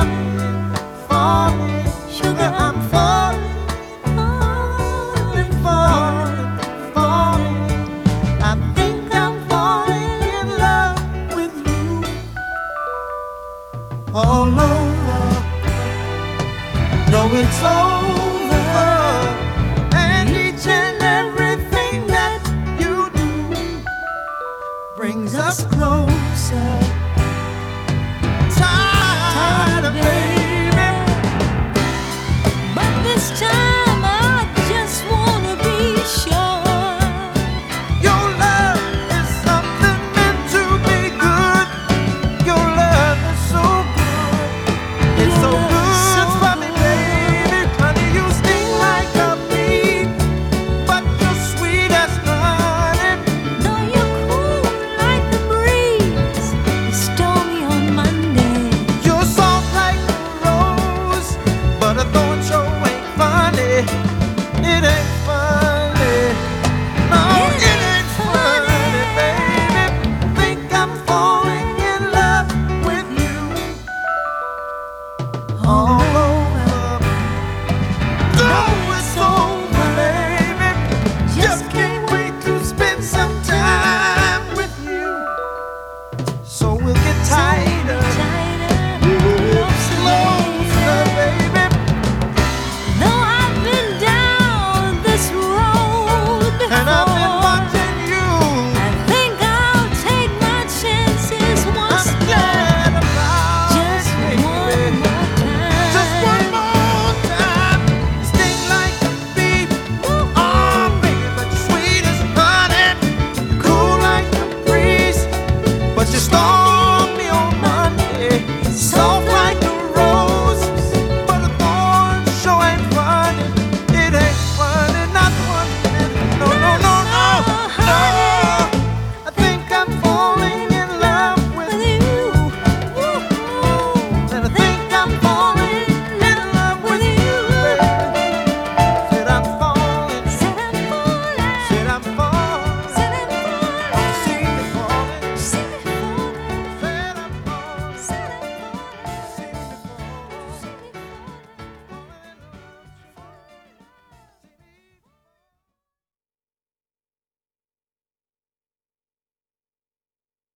falling, sugar, I'm falling. I think I'm falling in love with you. All over, no, it's over, and each and everything that you do brings us closer. Tired of